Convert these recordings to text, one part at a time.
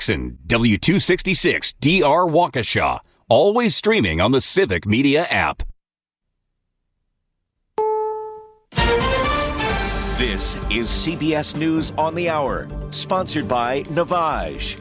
Jackson, W266 DR Waukesha. Always streaming on the Civic Media app. This is CBS News on the Hour, sponsored by Navage.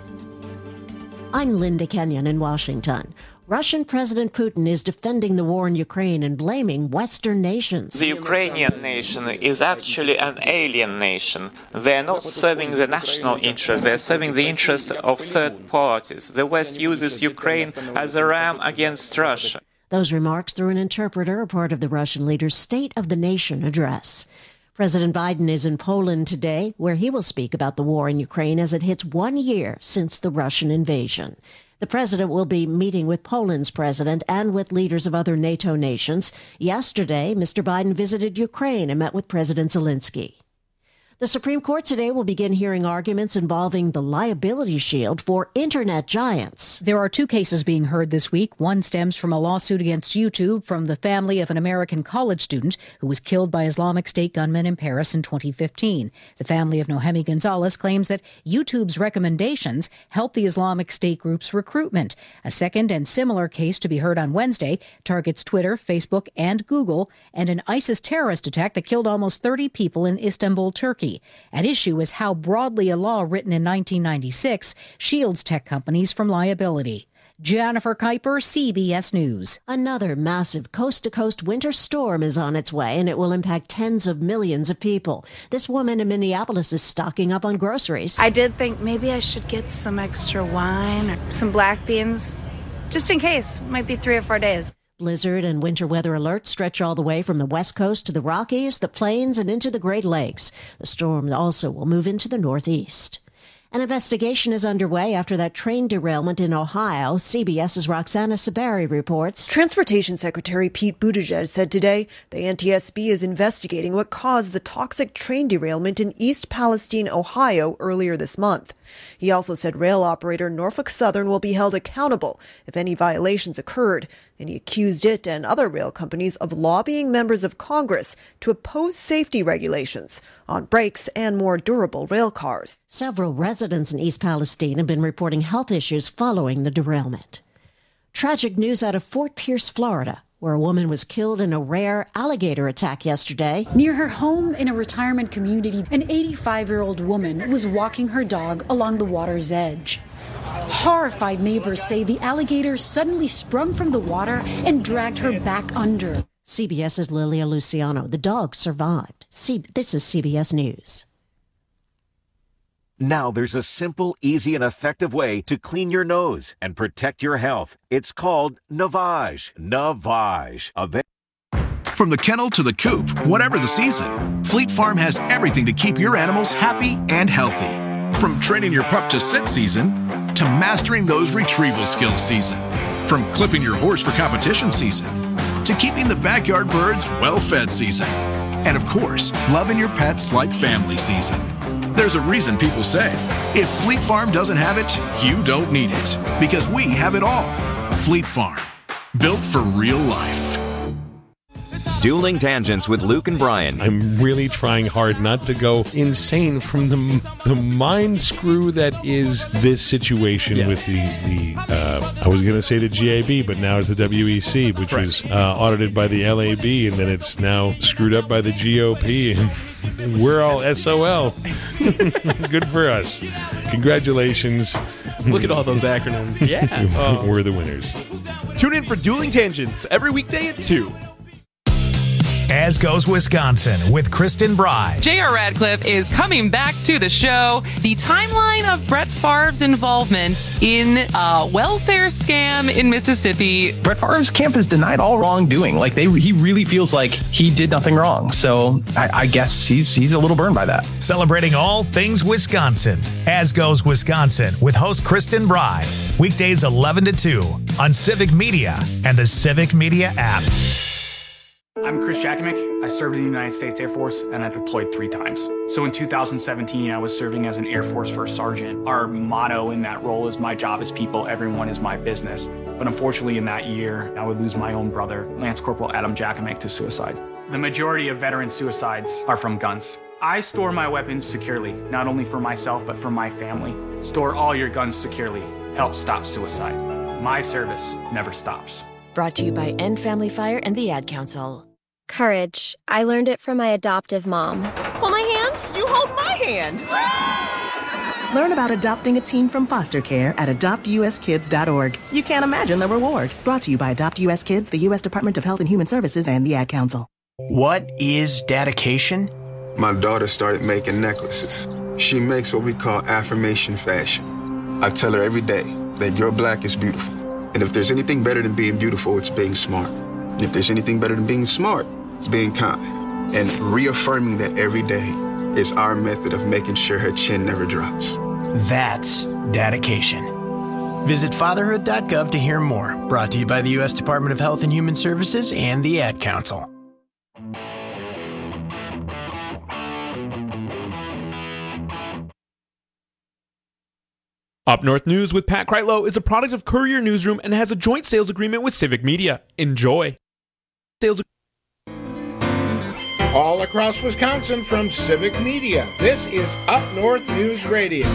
I'm Linda Kenyon in Washington. Russian President Putin is defending the war in Ukraine and blaming Western nations. The Ukrainian nation is actually an alien nation. They are not serving the national interest, they are serving the interest of third parties. The West uses Ukraine as a ram against Russia. Those remarks through an interpreter are part of the Russian leader's State of the Nation address. President Biden is in Poland today, where he will speak about the war in Ukraine as it hits 1 year since the Russian invasion. The president will be meeting with Poland's president and with leaders of other NATO nations. Yesterday, Mr. Biden visited Ukraine and met with President Zelensky. The Supreme Court today will begin hearing arguments involving the liability shield for Internet giants. There are 2 cases being heard this week. One stems from a lawsuit against YouTube from the family of an American college student who was killed by Islamic State gunmen in Paris in 2015. The family of Nohemi Gonzalez claims that YouTube's recommendations helped the Islamic State group's recruitment. A second and similar case to be heard on Wednesday targets Twitter, Facebook, and Google, and an ISIS terrorist attack that killed almost 30 people in Istanbul, Turkey. At issue is how broadly a law written in 1996 shields tech companies from liability. Jennifer Kuiper, CBS News. Another massive coast-to-coast winter storm is on its way, and it will impact tens of millions of people. This woman in Minneapolis is stocking up on groceries. I did think maybe I should get some extra wine or some black beans, just in case. It might be 3 or 4 days. Blizzard and winter weather alerts stretch all the way from the West Coast to the Rockies, the Plains, and into the Great Lakes. The storm also will move into the Northeast. An investigation is underway after that train derailment in Ohio. CBS's Roxana Saberi reports. Transportation Secretary Pete Buttigieg said today the NTSB is investigating what caused the toxic train derailment in East Palestine, Ohio, earlier this month. He also said rail operator Norfolk Southern will be held accountable if any violations occurred, and he accused it and other rail companies of lobbying members of Congress to oppose safety regulations on brakes and more durable rail cars. Several residents in East Palestine have been reporting health issues following the derailment. Tragic news out of Fort Pierce, Florida, where a woman was killed in a rare alligator attack yesterday. Near her home in a retirement community, an 85-year-old woman was walking her dog along the water's edge. Horrified neighbors say the alligator suddenly sprung from the water and dragged her back under. CBS's Lilia Luciano. The dog survived. This is CBS News. Now there's a simple, easy, and effective way to clean your nose and protect your health. It's called Navage. Navage. From the kennel to the coop, whatever the season, Fleet Farm has everything to keep your animals happy and healthy. From training your pup to sit season to mastering those retrieval skills season. From clipping your horse for competition season to keeping the backyard birds well-fed season. And of course, loving your pets like family season. There's a reason people say, if Fleet Farm doesn't have it, you don't need it. Because we have it all. Fleet Farm. Built for real life. Dueling Tangents with Luke and Brian. I'm really trying hard not to go insane from the mind screw that is this situation with the I was going to say the GAB, but now it's the WEC, which was audited by the LAB, and then it's now screwed up by the GOP, and we're all SOL. Good for us. Congratulations. Look at all those acronyms. Yeah. We're the winners. Tune in for Dueling Tangents every weekday at 2. As Goes Wisconsin with Kristen Bry. J.R. Radcliffe is coming back to the show. The timeline of Brett Favre's involvement in a welfare scam in Mississippi. Brett Favre's camp has denied all wrongdoing. Like he really feels like he did nothing wrong. So I guess he's a little burned by that. Celebrating all things Wisconsin. As Goes Wisconsin with host Kristen Bry. Weekdays 11 to 2 on Civic Media and the Civic Media app. I'm Chris Jakovic. I served in the United States Air Force and I deployed 3 times. So in 2017, I was serving as an Air Force First Sergeant. Our motto in that role is my job is people, everyone is my business. But unfortunately in that year, I would lose my own brother, Lance Corporal Adam Jakovic, to suicide. The majority of veteran suicides are from guns. I store my weapons securely, not only for myself, but for my family. Store all your guns securely. Help stop suicide. My service never stops. Brought to you by End Family Fire and the Ad Council. Courage. I learned it from my adoptive mom. Hold my hand. You hold my hand. Learn about adopting a teen from foster care at adoptuskids.org. You can't imagine the reward. Brought to you by Adopt US Kids, the U.S. Department of Health and Human Services, and the Ad Council. What is dedication? My daughter started making necklaces. She makes what we call affirmation fashion. I tell her every day that your black is beautiful. And if there's anything better than being beautiful, it's being smart. And if there's anything better than being smart, it's being kind. And reaffirming that every day is our method of making sure her chin never drops. That's dedication. Visit fatherhood.gov to hear more. Brought to you by the U.S. Department of Health and Human Services and the Ad Council. Up North News with Pat Kreitlow is a product of Courier Newsroom and has a joint sales agreement with Civic Media. Enjoy. All across Wisconsin from Civic Media, this is Up North News Radio.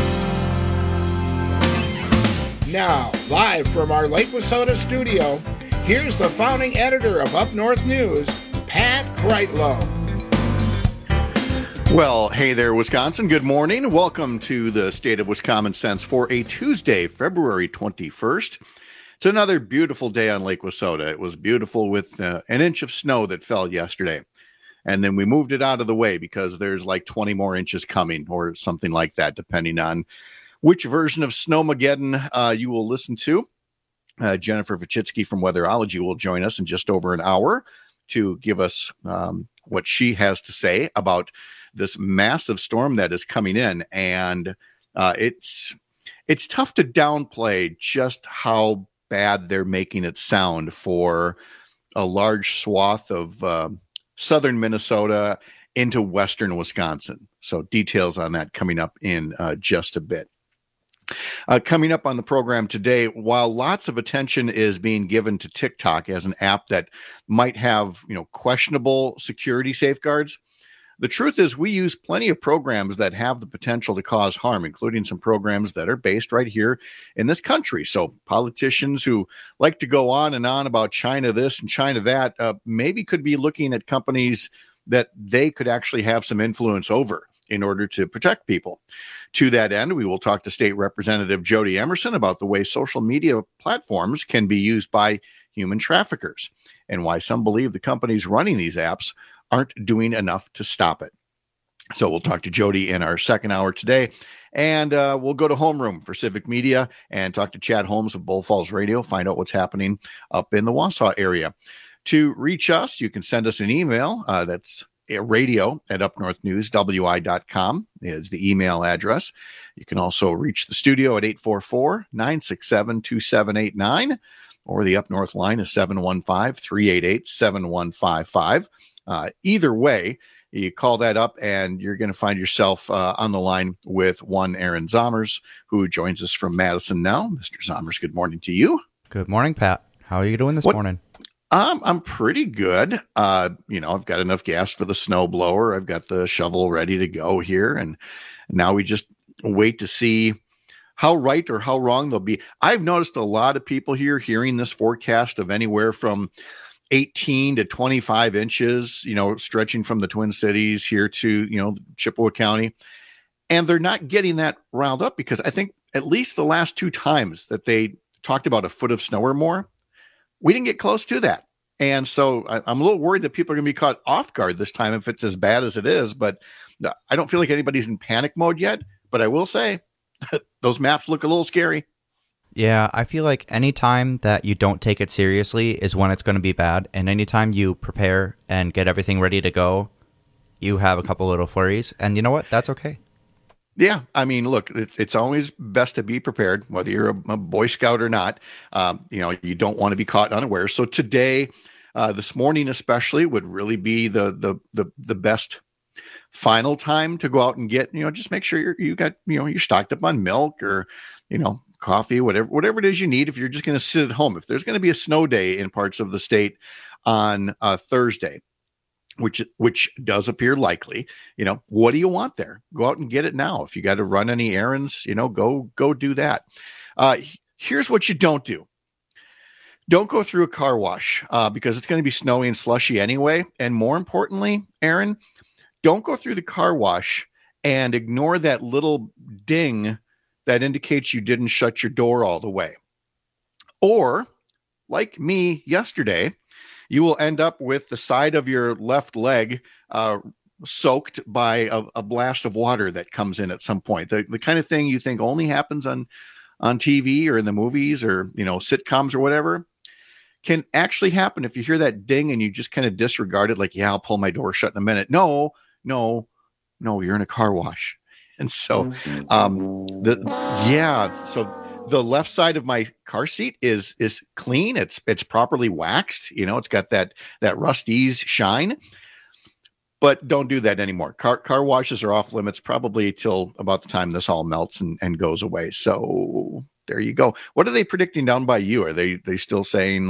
Now, live from our Lake Wissota studio, here's the founding editor of Up North News, Pat Kreitlow. Well, hey there, Wisconsin. Good morning. Welcome to the State of Wisconsin Sense for a Tuesday, February 21st. It's another beautiful day on Lake Wissota. It was beautiful with an inch of snow that fell yesterday. And then we moved it out of the way because there's like 20 more inches coming or something like that, depending on which version of Snowmageddon you will listen to. Jennifer Vichitsky from Weatherology will join us in just over an hour to give us what she has to say about this massive storm that is coming in. And it's tough to downplay just how bad they're making it sound for a large swath of southern Minnesota into western Wisconsin. So details on that coming up in just a bit. Coming up on the program today, while lots of attention is being given to TikTok as an app that might have, questionable security safeguards, the truth is we use plenty of programs that have the potential to cause harm, including some programs that are based right here in this country. So politicians who like to go on and on about China this and China that maybe could be looking at companies that they could actually have some influence over in order to protect people. To that end, we will talk to State Representative Jody Emerson about the way social media platforms can be used by human traffickers and why some believe the companies running these apps aren't doing enough to stop it. So we'll talk to Jody in our second hour today, and we'll go to homeroom for Civic Media and talk to Chad Holmes of Bull Falls Radio, find out what's happening up in the Wausau area. To reach us, you can send us an email. That's radio@upnorthnewswi.com is the email address. You can also reach the studio at 844-967-2789, or the Up North line is 715-388-7155. Either way, you call that up and you're going to find yourself on the line with one Aaron Zommers, who joins us from Madison now. Mr. Zommers, good morning to you. Good morning, Pat. How are you doing this morning? I'm pretty good. I've got enough gas for the snow blower. I've got the shovel ready to go here. And now we just wait to see how right or how wrong they'll be. I've noticed a lot of people here hearing this forecast of anywhere from 18 to 25 inches, stretching from the Twin Cities here to, Chippewa County. And they're not getting that riled up because I think at least the last two times that they talked about a foot of snow or more, we didn't get close to that. And so I'm a little worried that people are going to be caught off guard this time if it's as bad as it is. But I don't feel like anybody's in panic mode yet. But I will say those maps look a little scary. Yeah, I feel like any time that you don't take it seriously is when it's going to be bad. And anytime you prepare and get everything ready to go, you have a couple little flurries. And you know what? That's okay. Yeah, I mean, look, it's always best to be prepared, whether you're a Boy Scout or not. You don't want to be caught unaware. So today, this morning especially, would really be the best final time to go out and get, just make sure you're stocked up on milk or, coffee, whatever it is you need. If you're just going to sit at home, if there's going to be a snow day in parts of the state on Thursday, which does appear likely, what do you want there? Go out and get it now. If you got to run any errands, go do that. Here's what you don't do. Don't go through a car wash because it's going to be snowy and slushy anyway. And more importantly, Aaron, don't go through the car wash and ignore that little ding that indicates you didn't shut your door all the way. Or, like me yesterday, you will end up with the side of your left leg soaked by a blast of water that comes in at some point. The kind of thing you think only happens on TV or in the movies or, sitcoms or whatever can actually happen if you hear that ding and you just kind of disregard it. Like, yeah, I'll pull my door shut in a minute. No, you're in a car wash. And so, so the left side of my car seat is clean. It's properly waxed. It's got that Rust-Eze shine, but don't do that anymore. Car washes are off limits probably till about the time this all melts and goes away. So there you go. What are they predicting down by you? Are they still saying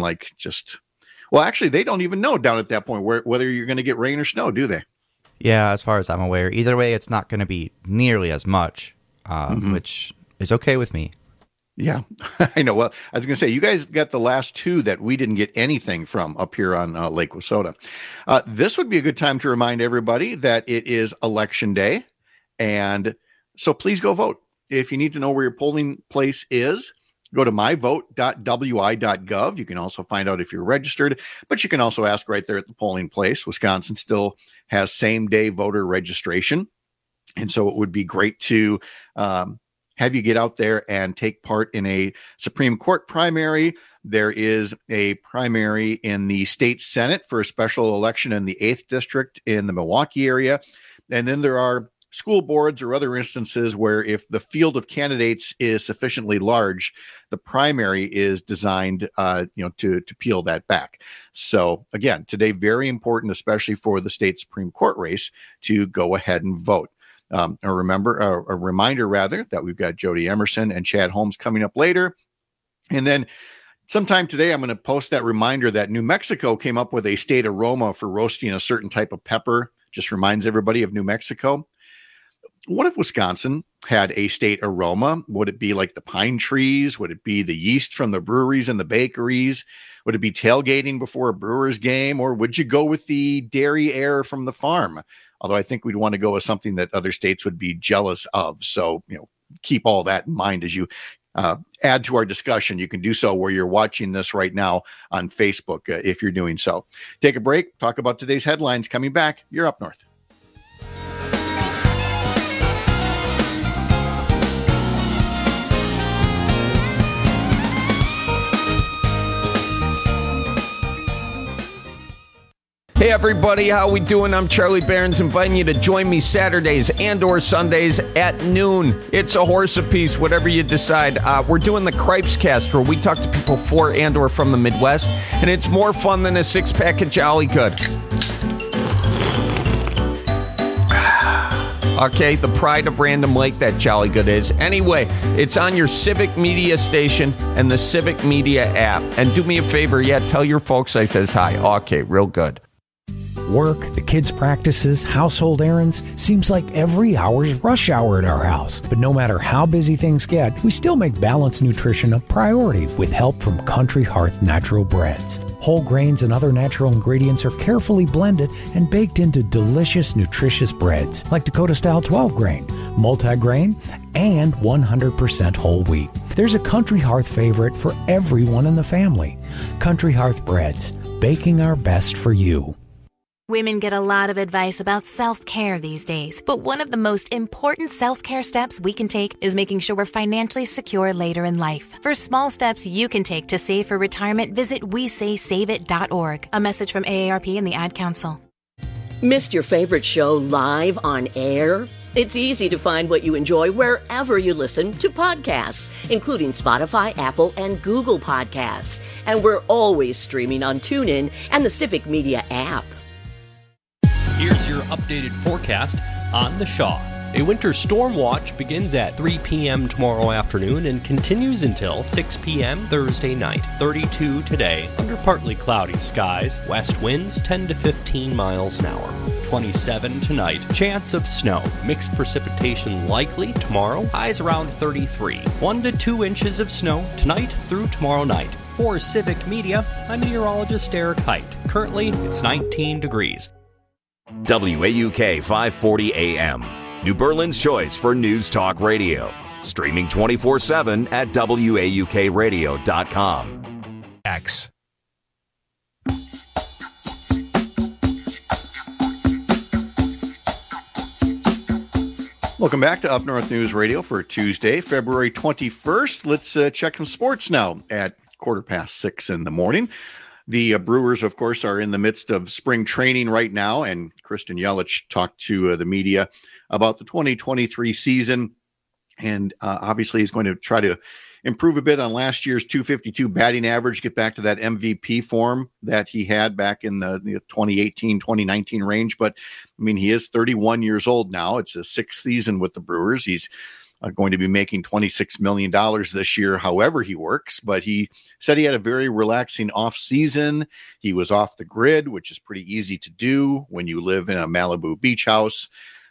actually they don't even know down at that point whether you're going to get rain or snow, do they? Yeah, as far as I'm aware. Either way, it's not going to be nearly as much, which is okay with me. Yeah, I know. Well, I was going to say, you guys got the last two that we didn't get anything from up here on Lake Wissota. This would be a good time to remind everybody that it is Election Day. And so please go vote. If you need to know where your polling place is, go to myvote.wi.gov. You can also find out if you're registered, but you can also ask right there at the polling place. Wisconsin still has same-day voter registration. And so it would be great to have you get out there and take part in a Supreme Court primary. There is a primary in the state Senate for a special election in the 8th district in the Milwaukee area. And then there are school boards or other instances where if the field of candidates is sufficiently large, the primary is designed, to peel that back. So again, today, very important, especially for the state Supreme Court race, to go ahead and vote. A reminder that we've got Jody Emerson and Chad Holmes coming up later. And then sometime today, I'm going to post that reminder that New Mexico came up with a state aroma for roasting a certain type of pepper. Just reminds everybody of New Mexico. What if Wisconsin had a state aroma? Would it be like the pine trees? Would it be the yeast from the breweries and the bakeries? Would it be tailgating before a Brewers game? Or would you go with the dairy air from the farm? Although I think we'd want to go with something that other states would be jealous of. So, keep all that in mind as you add to our discussion. You can do so where you're watching this right now on Facebook if you're doing so. Take a break, talk about today's headlines. Coming back, you're Up North. Hey everybody, how we doing? I'm Charlie Barons, inviting you to join me Saturdays and or Sundays at noon. It's a horse apiece, whatever you decide. We're doing the Cripes Cast, where we talk to people for and or from the Midwest, and it's more fun than a six-pack of Jolly Good. Okay, the pride of Random Lake, that Jolly Good is. Anyway, it's on your Civic Media station and the Civic Media app. And do me a favor, tell your folks I says hi. Okay, real good. Work, the kids' practices, household errands, seems like every hour's rush hour at our house. But no matter how busy things get, we still make balanced nutrition a priority with help from Country Hearth Natural Breads. Whole grains and other natural ingredients are carefully blended and baked into delicious, nutritious breads like Dakota-style 12-grain, multi-grain, and 100% whole wheat. There's a Country Hearth favorite for everyone in the family. Country Hearth Breads, baking our best for you. Women get a lot of advice about self-care these days, but one of the most important self-care steps we can take is making sure we're financially secure later in life. For small steps you can take to save for retirement, visit WeSaySaveIt.org. A message from AARP and the Ad Council. Missed your favorite show live on air? It's easy to find what you enjoy wherever you listen to podcasts, including Spotify, Apple, and Google Podcasts. And we're always streaming on TuneIn and the Civic Media app. Here's your updated forecast on the Shaw. A winter storm watch begins at 3 p.m. tomorrow afternoon and continues until 6 p.m. Thursday night. 32 today, under partly cloudy skies, west winds 10 to 15 miles an hour. 27 tonight, chance of snow. Mixed precipitation likely tomorrow, highs around 33. 1 to 2 inches of snow tonight through tomorrow night. For Civic Media, I'm meteorologist Eric Height. Currently, it's 19 degrees. WAUK 540 AM, New Berlin's choice for news talk radio. Streaming 24/7 at WAUKradio.com. X. Welcome back to Up North News Radio for Tuesday, February 21st. Let's check some sports now at 6:15 in the morning. The Brewers, of course, are in the midst of spring training right now, and Kristen Yelich talked to the media about the 2023 season, and obviously he's going to try to improve a bit on last year's .252 batting average, get back to that MVP form that he had back in the 2018-2019 range. But, I mean, he is 31 years old now. It's his sixth season with the Brewers. He's going to be making $26 million this year, however he works. But he said he had a very relaxing off season. He was off the grid, which is pretty easy to do when you live in a Malibu beach house.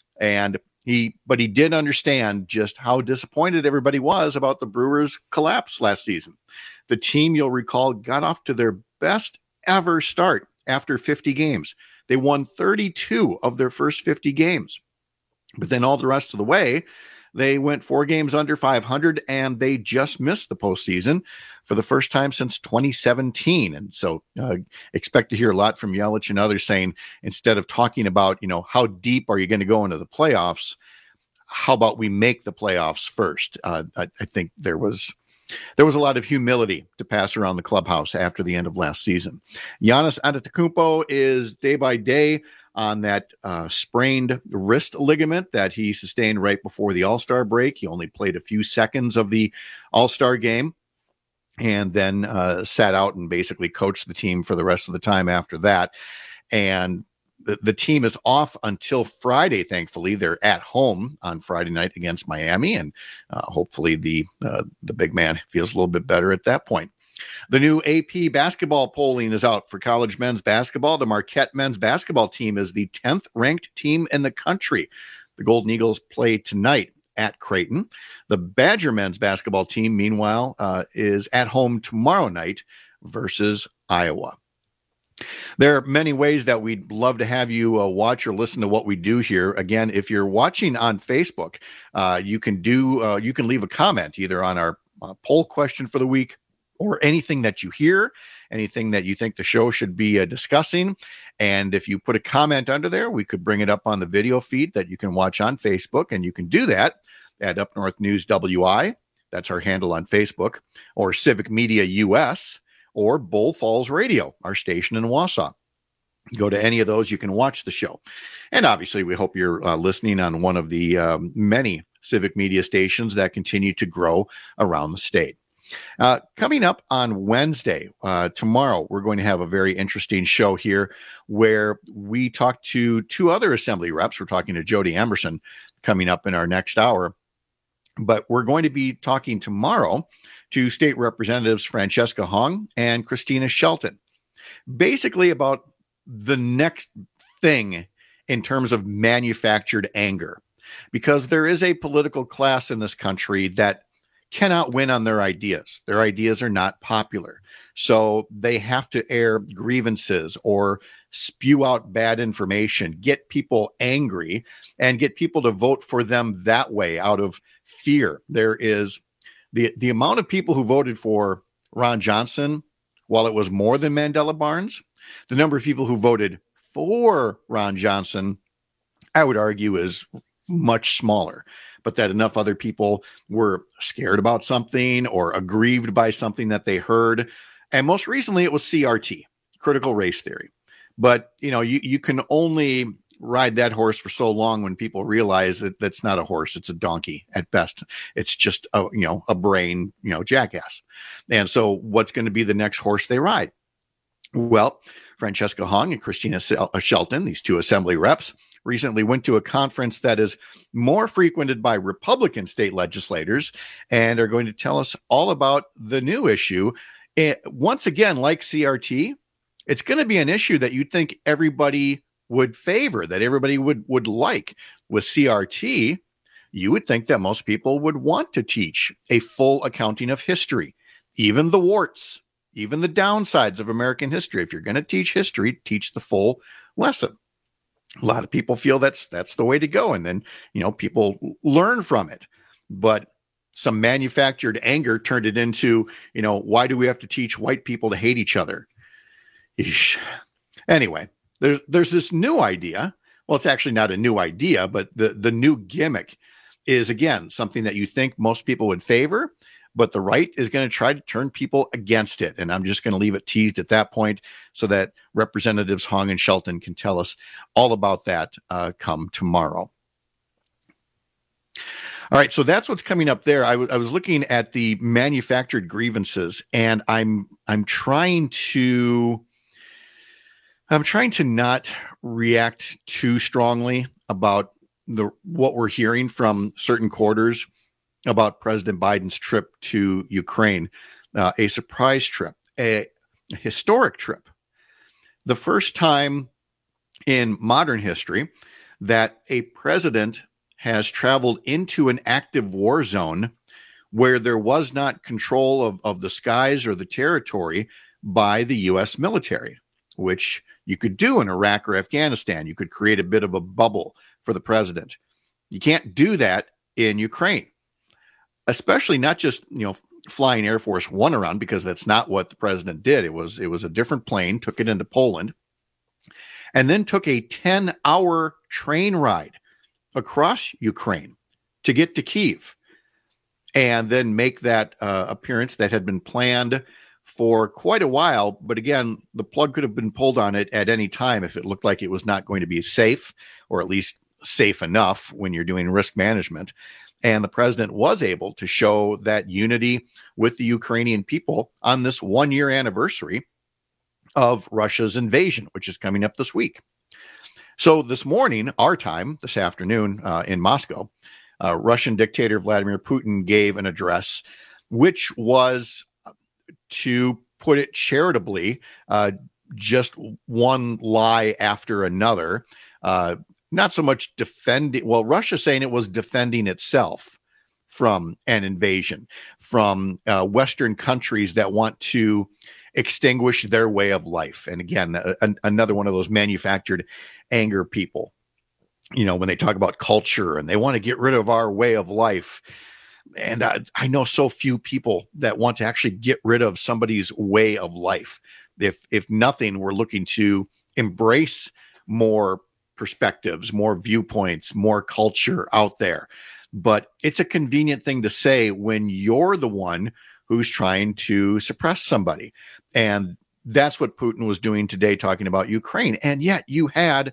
But he did understand just how disappointed everybody was about the Brewers' collapse last season. The team, you'll recall, got off to their best ever start after 50 games. They won 32 of their first 50 games. But then all the rest of the way, they went 4 games under 500, and they just missed the postseason for the first time since 2017. And so expect to hear a lot from Yelich and others saying, instead of talking about, how deep are you going to go into the playoffs, how about we make the playoffs first? I think there was a lot of humility to pass around the clubhouse after the end of last season. Giannis Antetokounmpo is day by day on that sprained wrist ligament that he sustained right before the All-Star break. He only played a few seconds of the All-Star game and then sat out and basically coached the team for the rest of the time after that. And the team is off until Friday, thankfully. They're at home on Friday night against Miami, and hopefully the big man feels a little bit better at that point. The new AP basketball polling is out for college men's basketball. The Marquette men's basketball team is the 10th ranked team in the country. The Golden Eagles play tonight at Creighton. The Badger men's basketball team, meanwhile, is at home tomorrow night versus Iowa. There are many ways that we'd love to have you watch or listen to what we do here. Again, if you're watching on Facebook, you can leave a comment either on our poll question for the week, or anything that you hear, anything that you think the show should be discussing. And if you put a comment under there, we could bring it up on the video feed that you can watch on Facebook. And you can do that at Up North News WI. That's our handle on Facebook, or Civic Media US, or Bull Falls Radio, our station in Wausau. Go to any of those, you can watch the show. And obviously, we hope you're listening on one of the many Civic Media stations that continue to grow around the state. Coming up on Wednesday, tomorrow, we're going to have a very interesting show here where we talk to 2 other assembly reps. We're talking to Jody Emerson coming up in our next hour. But we're going to be talking tomorrow to State Representatives Francesca Hong and Christina Shelton, basically about the next thing in terms of manufactured anger, because there is a political class in this country that cannot win on their ideas. Their ideas are not popular. So they have to air grievances or spew out bad information, get people angry, and get people to vote for them that way out of fear. There is the amount of people who voted for Ron Johnson, while it was more than Mandela Barnes, the number of people who voted for Ron Johnson, I would argue, is much smaller. But that enough other people were scared about something or aggrieved by something that they heard. And most recently, it was CRT, critical race theory. But, you can only ride that horse for so long when people realize that that's not a horse, it's a donkey at best. It's just a brain, jackass. And so what's going to be the next horse they ride? Well, Francesca Hong and Christina Shelton, these 2 assembly reps, recently went to a conference that is more frequented by Republican state legislators and are going to tell us all about the new issue. Once again, like CRT, it's going to be an issue that you'd think everybody would favor, that everybody would like. With CRT, you would think that most people would want to teach a full accounting of history, even the warts, even the downsides of American history. If you're going to teach history, teach the full lesson. A lot of people feel that's the way to go. And then, people learn from it. But some manufactured anger turned it into, why do we have to teach white people to hate each other? Eesh. Anyway, there's this new idea. Well, it's actually not a new idea, but the new gimmick is, again, something that you think most people would favor, but the right is going to try to turn people against it. And I'm just going to leave it teased at that point so that Representatives Hong and Shelton can tell us all about that come tomorrow. All right, so that's what's coming up there. I was looking at the manufactured grievances, and I'm trying to not react too strongly about what we're hearing from certain quarters about President Biden's trip to Ukraine, a surprise trip, a historic trip. The first time in modern history that a president has traveled into an active war zone where there was not control of the skies or the territory by the U.S. military, which you could do in Iraq or Afghanistan. You could create a bit of a bubble for the president. You can't do that in Ukraine. Especially not just, flying Air Force One around, because that's not what the president did. It was a different plane, took it into Poland, and then took a 10-hour train ride across Ukraine to get to Kyiv, and then make that appearance that had been planned for quite a while. But again, the plug could have been pulled on it at any time if it looked like it was not going to be safe, or at least safe enough when you're doing risk management. And the president was able to show that unity with the Ukrainian people on this 1-year anniversary of Russia's invasion, which is coming up this week. So this morning, our time, this afternoon in Moscow, Russian dictator Vladimir Putin gave an address, which was, to put it charitably, just one lie after another. Not so much defending, Russia saying it was defending itself from an invasion, from Western countries that want to extinguish their way of life. And again, another one of those manufactured anger people, when they talk about culture and they want to get rid of our way of life. And I know so few people that want to actually get rid of somebody's way of life. If nothing, we're looking to embrace more perspectives, more viewpoints, more culture out there. But it's a convenient thing to say when you're the one who's trying to suppress somebody. And that's what Putin was doing today, talking about Ukraine. And yet you had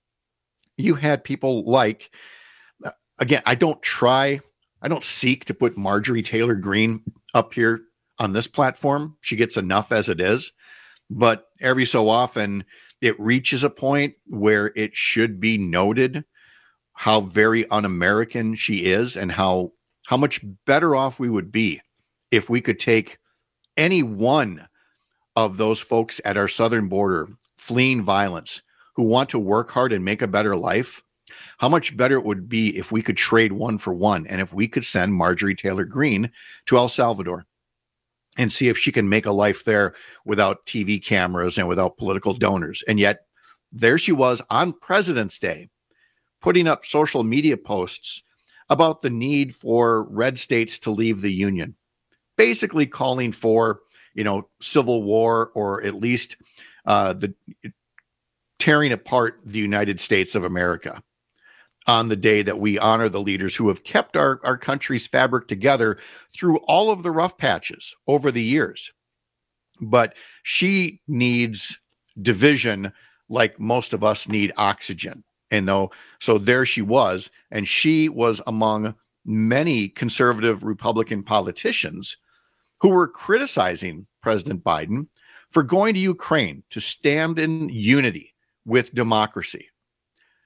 people like, again, I don't seek to put Marjorie Taylor Greene up here on this platform. She gets enough as it is. But every so often, it reaches a point where it should be noted how very un-American she is, and how much better off we would be if we could take any one of those folks at our southern border fleeing violence who want to work hard and make a better life. How much better it would be if we could trade one for one, and if we could send Marjorie Taylor Greene to El Salvador and see if she can make a life there without TV cameras and without political donors. And yet there she was on President's Day, putting up social media posts about the need for red states to leave the union, basically calling for, civil war, or at least the tearing apart the United States of America on the day that we honor the leaders who have kept our country's fabric together through all of the rough patches over the years. But she needs division like most of us need oxygen. And so there she was, and she was among many conservative Republican politicians who were criticizing President Biden for going to Ukraine to stand in unity with democracy.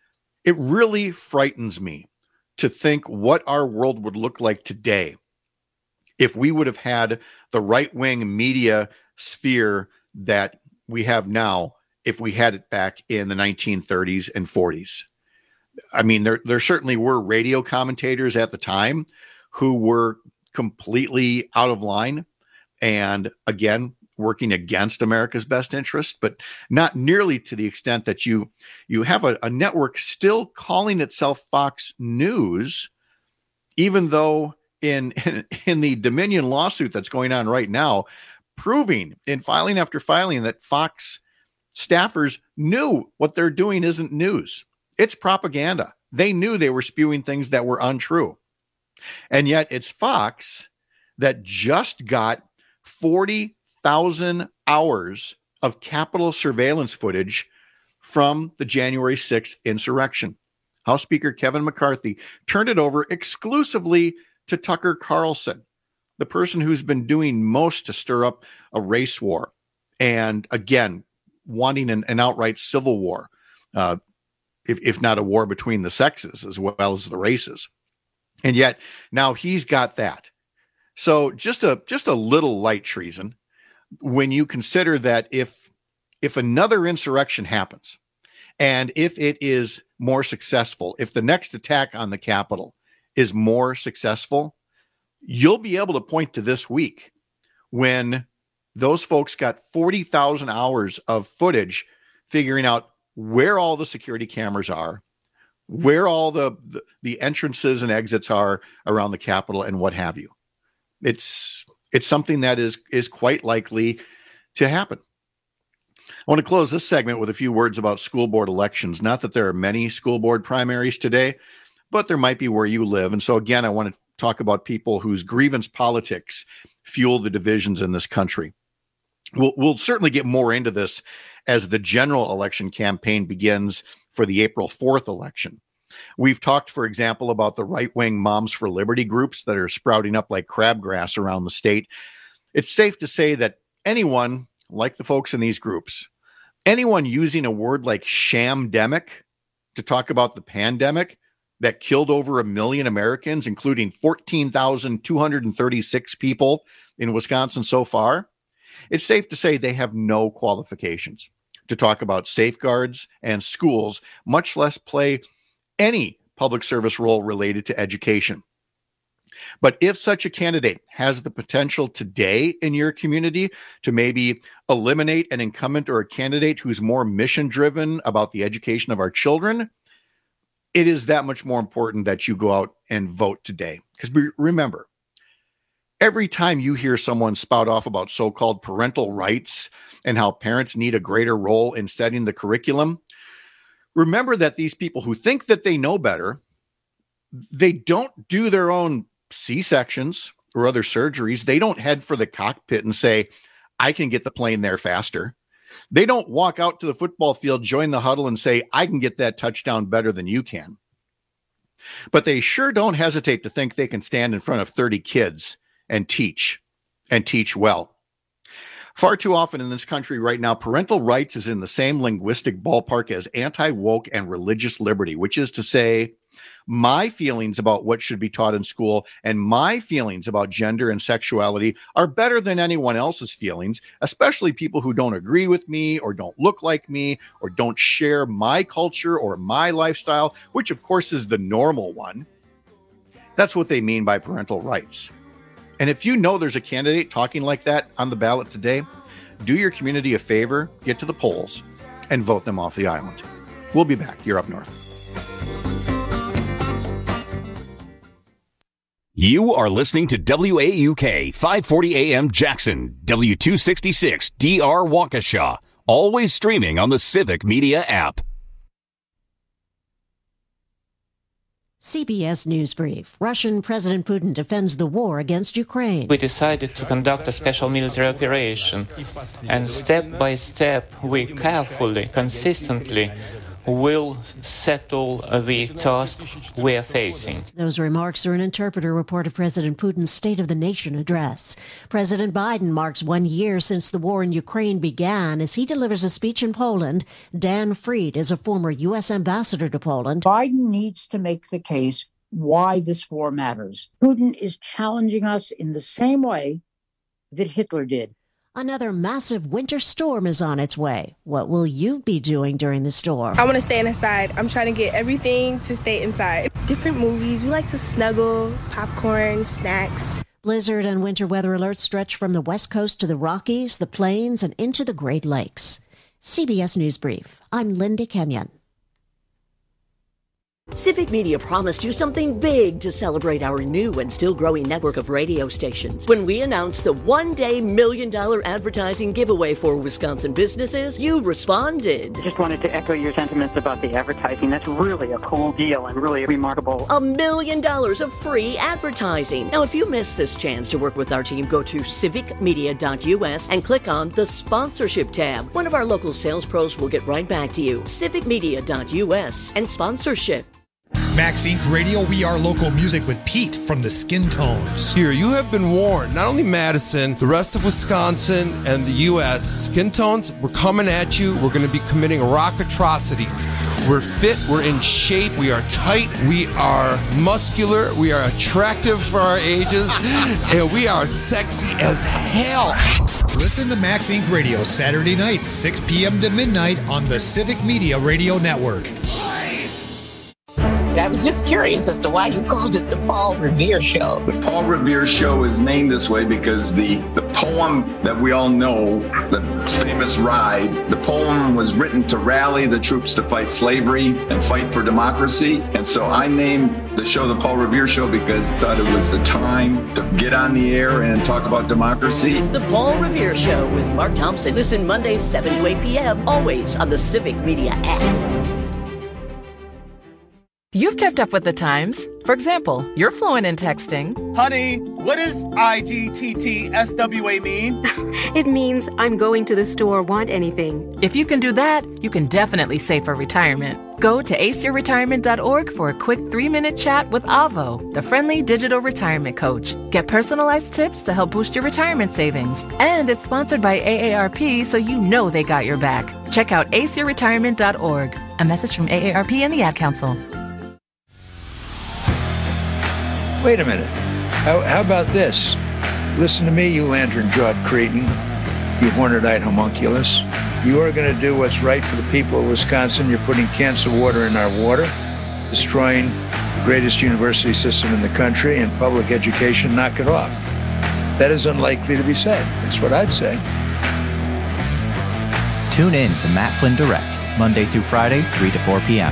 It really frightens me to think what our world would look like today if we would have had the right-wing media sphere that we have now, if we had it back in the 1930s and 40s. I mean, there certainly were radio commentators at the time who were completely out of line and, again, working against America's best interest, but not nearly to the extent that you have a network still calling itself Fox News, even though in the Dominion lawsuit that's going on right now, proving in filing after filing that Fox staffers knew what they're doing isn't news. It's propaganda. They knew they were spewing things that were untrue. And yet it's Fox that just got 40,000 hours of Capitol surveillance footage from the January 6th insurrection. House Speaker Kevin McCarthy turned it over exclusively to Tucker Carlson, the person who's been doing most to stir up a race war and, again, wanting an outright civil war, if not a war between the sexes as well as the races. And yet now he's got that. So just a little light treason when you consider that if another insurrection happens and if it is more successful, if the next attack on the Capitol is more successful, you'll be able to point to this week when those folks got 40,000 hours of footage figuring out where all the security cameras are, where all the entrances and exits are around the Capitol and what have you. It's something that is quite likely to happen. I want to close this segment with a few words about school board elections. Not that there are many school board primaries today, but there might be where you live. And so again, I want to talk about people whose grievance politics fuel the divisions in this country. We'll certainly get more into this as the general election campaign begins for the April 4th election. We've talked, for example, about the right-wing Moms for Liberty groups that are sprouting up like crabgrass around the state. It's safe to say that anyone, like the folks in these groups, anyone using a word like shamdemic to talk about the pandemic that killed over 1 million Americans, including 14,236 people in Wisconsin so far, it's safe to say they have no qualifications to talk about safeguards and schools, much less play any public service role related to education. But if such a candidate has the potential today in your community to maybe eliminate an incumbent or a candidate who's more mission-driven about the education of our children, it is that much more important that you go out and vote today. Because remember, every time you hear someone spout off about so-called parental rights and how parents need a greater role in setting the curriculum, remember that these people who think that they know better, they don't do their own C-sections or other surgeries. They don't head for the cockpit and say, I can get the plane there faster. They don't walk out to the football field, join the huddle, and say, I can get that touchdown better than you can. But they sure don't hesitate to think they can stand in front of 30 kids and teach well. Far too often in this country right now, parental rights is in the same linguistic ballpark as anti-woke and religious liberty, which is to say, my feelings about what should be taught in school and my feelings about gender and sexuality are better than anyone else's feelings, especially people who don't agree with me or don't look like me or don't share my culture or my lifestyle, which of course is the normal one. That's what they mean by parental rights. And if you know there's a candidate talking like that on the ballot today, do your community a favor, get to the polls, and vote them off the island. We'll be back. You're Up North. You are listening to WAUK 540 AM Jackson, W266 DR Waukesha, always streaming on the Civic Media app. CBS News Brief. Russian President Putin defends the war against Ukraine. We decided to conduct a special military operation, and step by step, we carefully, consistently will settle the task we are facing. Those remarks are an interpreter report of President Putin's State of the Nation address. President Biden marks 1 year since the war in Ukraine began as he delivers a speech in Poland. Dan Fried is a former U.S. ambassador to Poland. Biden needs to make the case why this war matters. Putin is challenging us in the same way that Hitler did. Another massive winter storm is on its way. What will you be doing during the storm? I want to stay inside. I'm trying to get everything to stay inside. Different movies. We like to snuggle, popcorn, snacks. Blizzard and winter weather alerts stretch from the West Coast to the Rockies, the Plains, and into the Great Lakes. CBS News Brief. I'm Linda Kenyon. Civic Media promised you something big to celebrate our new and still growing network of radio stations. When we announced the one-day $1 million advertising giveaway for Wisconsin businesses, you responded. Just wanted to echo your sentiments about the advertising. That's really a cool deal and really remarkable. $1 million of free advertising. Now, if you missed this chance to work with our team, go to civicmedia.us and click on the sponsorship tab. One of our local sales pros will get right back to you. civicmedia.us and sponsorship. Max Inc. Radio, we are local music with Pete from the Skin Tones. Here, you have been warned. Not only Madison, the rest of Wisconsin and the U.S. Skin Tones, we're coming at you. We're going to be committing rock atrocities. We're fit. We're in shape. We are tight. We are muscular. We are attractive for our ages. And we are sexy as hell. Listen to Max Inc. Radio Saturday nights, 6 p.m. to midnight on the Civic Media Radio Network. I was just curious as to why you called it the Paul Revere Show. The Paul Revere Show is named this way because the poem that we all know, the famous ride, the poem was written to rally the troops to fight slavery and fight for democracy. And so I named the show the Paul Revere Show because I thought it was the time to get on the air and talk about democracy. The Paul Revere Show with Mark Thompson. Listen Mondays 7 to 8 p.m. always on the Civic Media app. You've kept up with the times. For example, you're fluent in texting. Honey, what does IGTTSWA mean? It means I'm going to the store, want anything. If you can do that, you can definitely save for retirement. Go to aceyourretirement.org for a quick 3-minute chat with Avo, the friendly digital retirement coach. Get personalized tips to help boost your retirement savings. And it's sponsored by AARP, so you know they got your back. Check out aceyourretirement.org. A message from AARP and the Ad Council. Wait a minute. How about this? Listen to me, you lantern-jawed cretin, you horned-eyed homunculus. You are going to do what's right for the people of Wisconsin. You're putting cancer water in our water, destroying the greatest university system in the country, and public education. Knock it off. That is unlikely to be said. That's what I'd say. Tune in to Matt Flynn Direct, Monday through Friday, 3 to 4 p.m.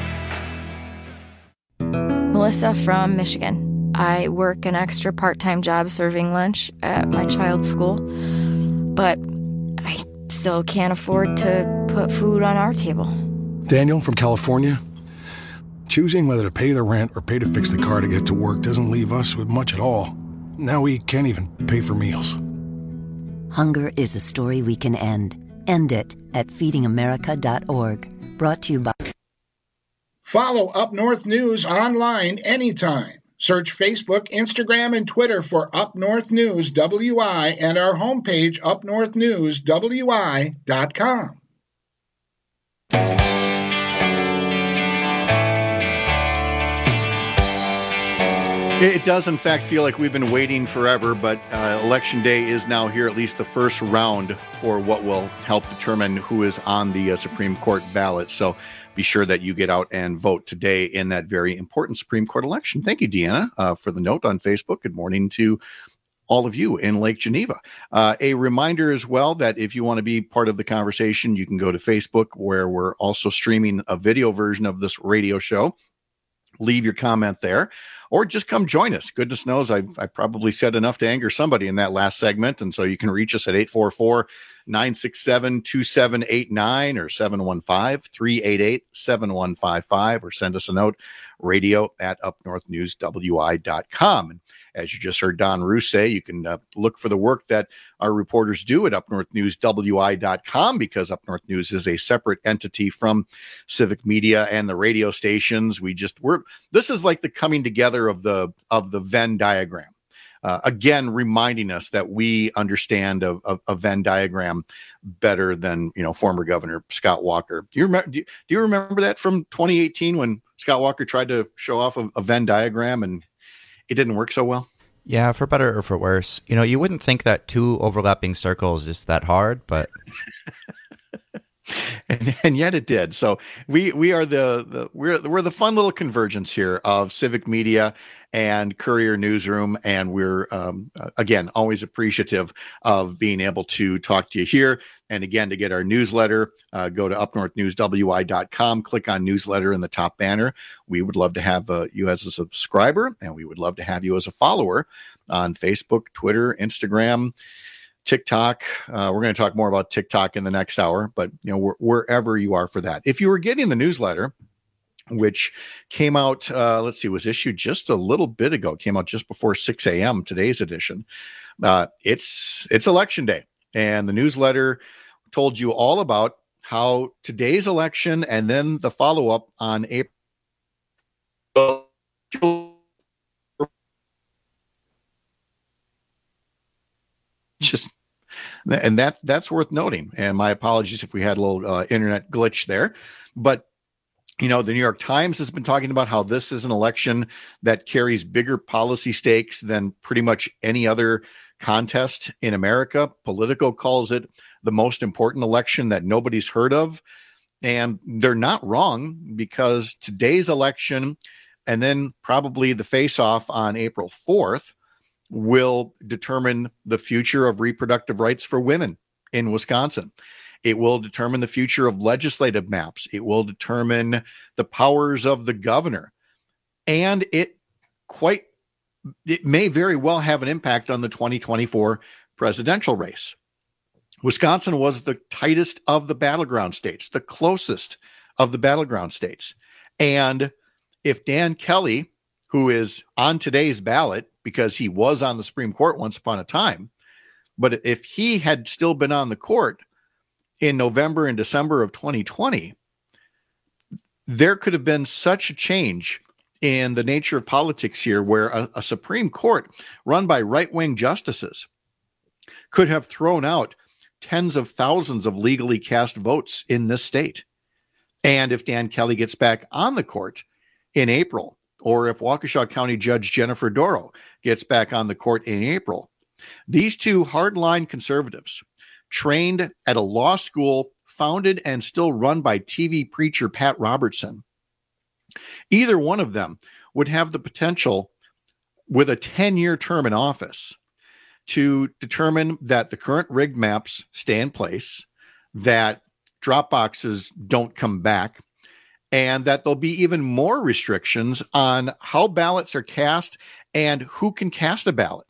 Melissa from Michigan. I work an extra part-time job serving lunch at my child's school, but I still can't afford to put food on our table. Daniel from California. Choosing whether to pay the rent or pay to fix the car to get to work doesn't leave us with much at all. Now we can't even pay for meals. Hunger is a story we can end. End it at feedingamerica.org. Brought to you by... Follow Up North News online anytime. Search Facebook, Instagram, and Twitter for Up North News WI and our homepage, upnorthnewswi.com. It does, in fact, feel like we've been waiting forever, but Election Day is now here, at least the first round for what will help determine who is on the Supreme Court ballot. So be sure that you get out and vote today in that very important Supreme Court election. Thank you, Deanna, for the note on Facebook. Good morning to all of you in Lake Geneva. A reminder as well that if you want to be part of the conversation, you can go to Facebook, where we're also streaming a video version of this radio show. Leave your comment there, or just come join us. Goodness knows I probably said enough to anger somebody in that last segment, and so you can reach us at 967-2789 or 715-388-7155, or send us a note, radio@upnorthnewswi.com. And as you just heard Don Roos say, you can look for the work that our reporters do at upnorthnewswi.com, because Up North News is a separate entity from Civic Media and the radio stations. This is like the coming together of the Venn diagram. Again, reminding us that we understand a Venn diagram better than former Governor Scott Walker. Do you remember that from 2018 when Scott Walker tried to show off a Venn diagram and it didn't work so well? Yeah, for better or for worse. You wouldn't think that two overlapping circles is that hard, but and yet it did. So we are we're the fun little convergence here of Civic Media and Courier Newsroom, and we're again always appreciative of being able to talk to you here. And again, to get our newsletter, go to upnorthnewswi.com, click on newsletter in the top banner. We would love to have you as a subscriber, and we would love to have you as a follower on Facebook, Twitter, Instagram, TikTok. We're going to talk more about TikTok in the next hour, but wherever you are for that. If you were getting the newsletter, which came out, was issued just a little bit ago, it came out just before 6 a.m. today's edition. It's election day, and the newsletter told you all about how today's election and then the follow-up on April. And that's worth noting. And my apologies if we had a little internet glitch there. But, the New York Times has been talking about how this is an election that carries bigger policy stakes than pretty much any other contest in America. Politico calls it the most important election that nobody's heard of. And they're not wrong, because today's election and then probably the face-off on April 4th will determine the future of reproductive rights for women in Wisconsin. It will determine the future of legislative maps. It will determine the powers of the governor. And it may very well have an impact on the 2024 presidential race. Wisconsin was the tightest of the battleground states, the closest of the battleground states. And if Dan Kelly, who is on today's ballot because he was on the Supreme Court once upon a time, but if he had still been on the court in November and December of 2020, there could have been such a change in the nature of politics here, where a Supreme Court run by right-wing justices could have thrown out tens of thousands of legally cast votes in this state. And if Dan Kelly gets back on the court in April, or if Waukesha County Judge Jennifer Doro gets back on the court in April, these two hardline conservatives, trained at a law school founded and still run by TV preacher Pat Robertson, either one of them would have the potential, with a 10-year term in office, to determine that the current rigged maps stay in place, that drop boxes don't come back, and that there'll be even more restrictions on how ballots are cast and who can cast a ballot.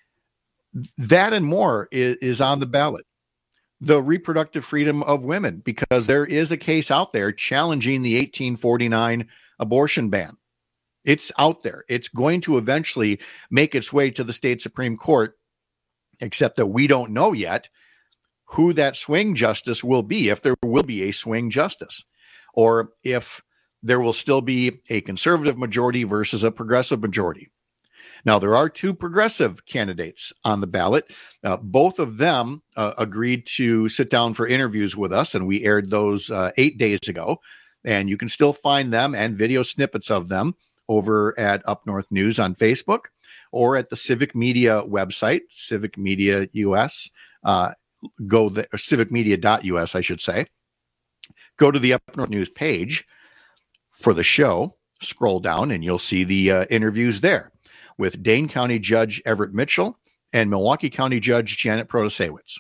That and more is on the ballot. The reproductive freedom of women, because there is a case out there challenging the 1849 abortion ban. It's out there. It's going to eventually make its way to the state Supreme Court, except that we don't know yet who that swing justice will be, if there will be a swing justice, or if there will still be a conservative majority versus a progressive majority. Now, there are two progressive candidates on the ballot. Both of them agreed to sit down for interviews with us, and we aired those 8 days ago. And you can still find them and video snippets of them over at Up North News on Facebook, or at the Civic Media website, Civic Media US. Go there, or civicmedia.us, I should say. Go to the Up North News page for the show, scroll down, and you'll see the interviews there with Dane County Judge Everett Mitchell and Milwaukee County Judge Janet Protasewicz.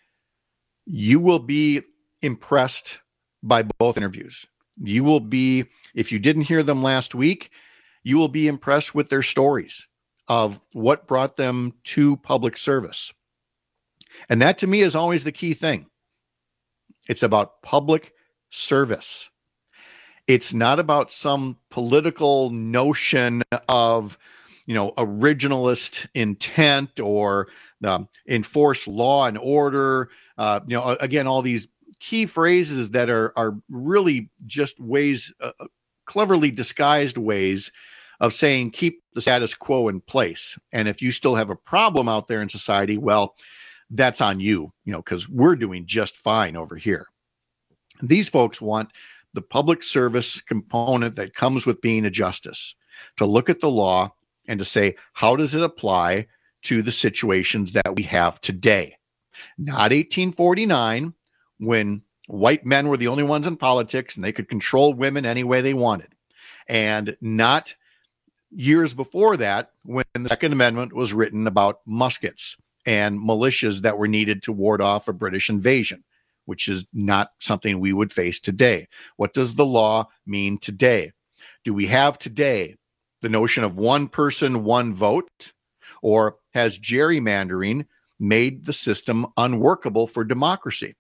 You will be impressed by both interviews. You will be, if you didn't hear them last week, you will be impressed with their stories of what brought them to public service And that to me is always the key thing. It's about public service. It's not about some political notion of, originalist intent or enforce law and order. Again, all these key phrases that are really just ways, cleverly disguised ways of saying keep the status quo in place. And if you still have a problem out there in society, well, that's on you, because we're doing just fine over here. These folks want the public service component that comes with being a justice to look at the law and to say, how does it apply to the situations that we have today? Not 1849, when white men were the only ones in politics and they could control women any way they wanted. And not years before that, when the Second Amendment was written about muskets and militias that were needed to ward off a British invasion, which is not something we would face today. What does the law mean today? Do we have today the notion of one person, one vote? Or has gerrymandering made the system unworkable for democracy?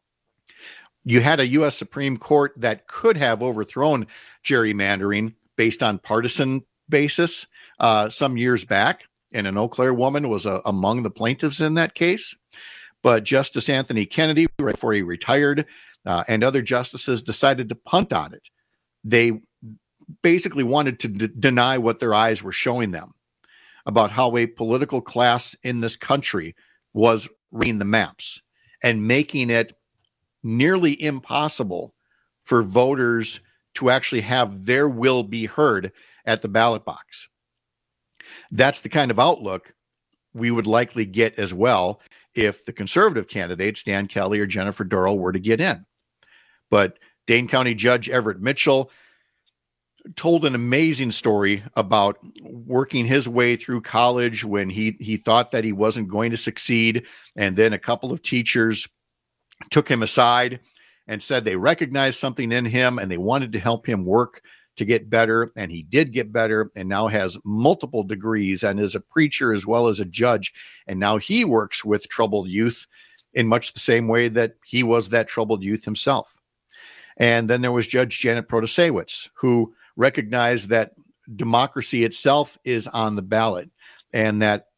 You had a U.S. Supreme Court that could have overthrown gerrymandering based on partisan basis some years back, and an Eau Claire woman was among the plaintiffs in that case. But Justice Anthony Kennedy, right before he retired, and other justices decided to punt on it. They basically wanted to deny what their eyes were showing them about how a political class in this country was reading the maps and making it nearly impossible for voters to actually have their will be heard at the ballot box. That's the kind of outlook we would likely get as well if the conservative candidates, Dan Kelly or Jennifer Doral, were to get in. But Dane County Judge Everett Mitchell told an amazing story about working his way through college when he thought that he wasn't going to succeed. And then a couple of teachers took him aside and said they recognized something in him and they wanted to help him work to get better. And he did get better and now has multiple degrees and is a preacher as well as a judge. And now he works with troubled youth in much the same way that he was that troubled youth himself. And then there was Judge Janet Protasewicz, who recognized that democracy itself is on the ballot and that,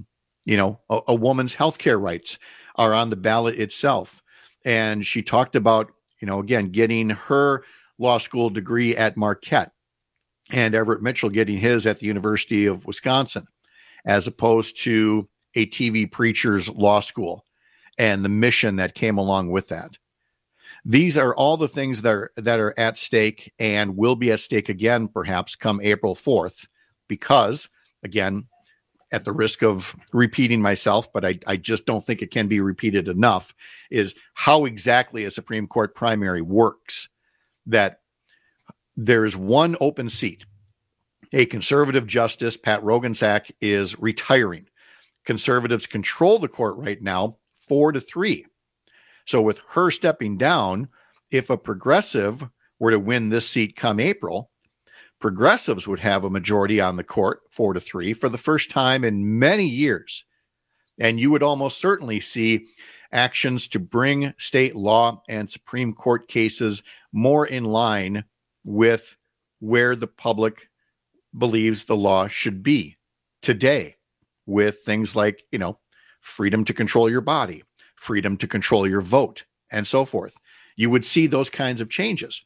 a woman's healthcare rights are on the ballot itself. And she talked about, again, getting her law school degree at Marquette and Everett Mitchell getting his at the University of Wisconsin, as opposed to a TV preacher's law school and the mission that came along with that. These are all the things that are at stake and will be at stake again, perhaps come April 4th, because, again, at the risk of repeating myself, but I just don't think it can be repeated enough, is how exactly a Supreme Court primary works. That there is one open seat. A conservative justice, Pat Roggensack, is retiring. Conservatives control the court right now 4-3. So with her stepping down, if a progressive were to win this seat come April, progressives would have a majority on the court 4-3 for the first time in many years. And you would almost certainly see actions to bring state law and Supreme Court cases more in line with where the public believes the law should be today, with things like, freedom to control your body, freedom to control your vote, and so forth. You would see those kinds of changes.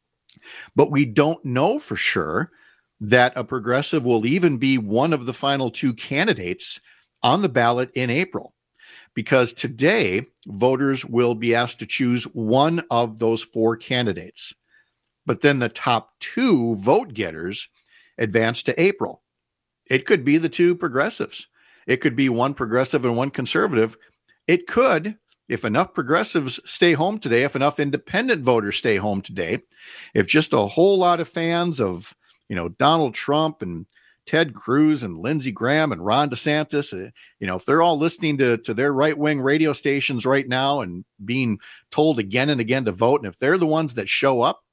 But we don't know for sure that a progressive will even be one of the final two candidates on the ballot in April, because today voters will be asked to choose one of those four candidates. But then the top two vote getters advance to April. It could be the two progressives. It could be one progressive and one conservative. It could, if enough progressives stay home today, if enough independent voters stay home today, if just a whole lot of fans of, Donald Trump and Ted Cruz and Lindsey Graham and Ron DeSantis, if they're all listening to their right-wing radio stations right now and being told again and again to vote, and if they're the ones that show up,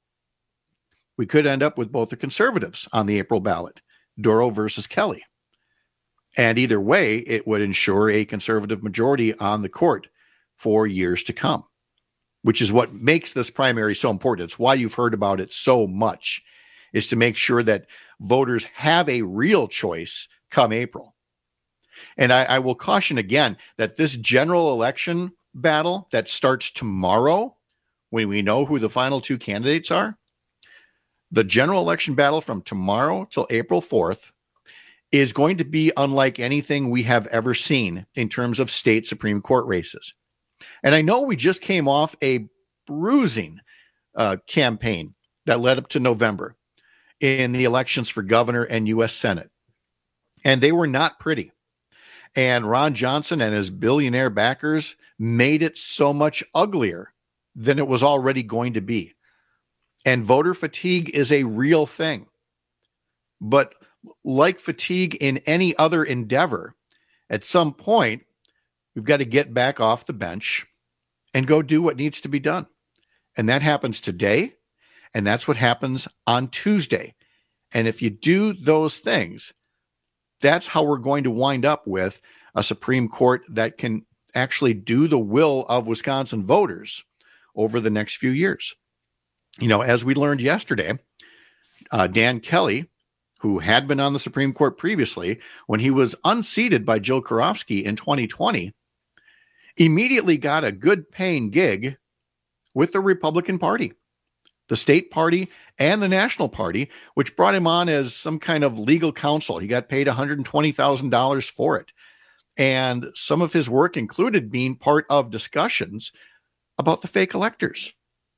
we could end up with both the conservatives on the April ballot, Doral versus Kelly. And either way, it would ensure a conservative majority on the court for years to come, which is what makes this primary so important. It's why you've heard about it so much, is to make sure that voters have a real choice come April. And I will caution again that this general election battle that starts tomorrow, when we know who the final two candidates are, the general election battle from tomorrow till April 4th is going to be unlike anything we have ever seen in terms of state Supreme Court races. And I know we just came off a bruising campaign that led up to November in the elections for governor and U.S. Senate. And they were not pretty. And Ron Johnson and his billionaire backers made it so much uglier than it was already going to be. And voter fatigue is a real thing. But like fatigue in any other endeavor, at some point, we've got to get back off the bench and go do what needs to be done. And that happens today, and that's what happens on Tuesday. And if you do those things, that's how we're going to wind up with a Supreme Court that can actually do the will of Wisconsin voters over the next few years. You know, as we learned yesterday, Dan Kelly, who had been on the Supreme Court previously, when he was unseated by Jill Karofsky in 2020, immediately got a good paying gig with the Republican Party, the state party and the national party, which brought him on as some kind of legal counsel. He got paid $120,000 for it. And some of his work included being part of discussions about the fake electors.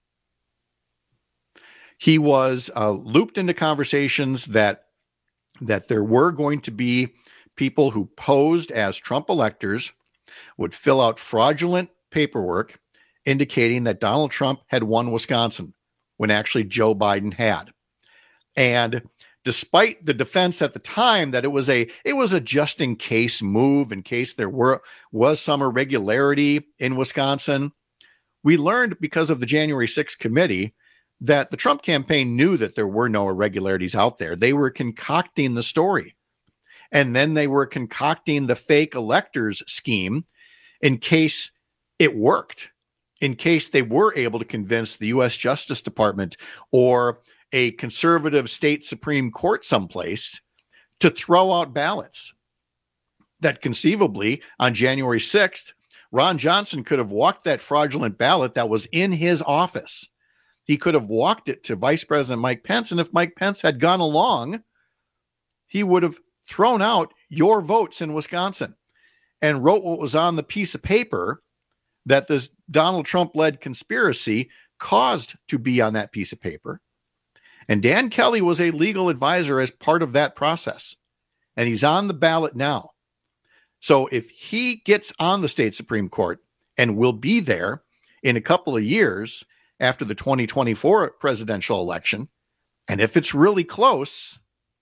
He was looped into conversations that there were going to be people who posed as Trump electors, would fill out fraudulent paperwork indicating that Donald Trump had won Wisconsin when actually Joe Biden had. And despite the defense at the time that it was a just in case move in case there was some irregularity in Wisconsin, we learned because of the January 6th committee that the Trump campaign knew that there were no irregularities out there. They were concocting the story. And then they were concocting the fake electors scheme in case it worked, in case they were able to convince the U.S. Justice Department or a conservative state Supreme Court someplace to throw out ballots that conceivably on January 6th, Ron Johnson could have walked that fraudulent ballot that was in his office. He could have walked it to Vice President Mike Pence. And if Mike Pence had gone along, he would have thrown out your votes in Wisconsin and wrote what was on the piece of paper that this Donald Trump-led conspiracy caused to be on that piece of paper. And Dan Kelly was a legal advisor as part of that process. And he's on the ballot now. So if he gets on the state Supreme Court and will be there in a couple of years after the 2024 presidential election, and if it's really close,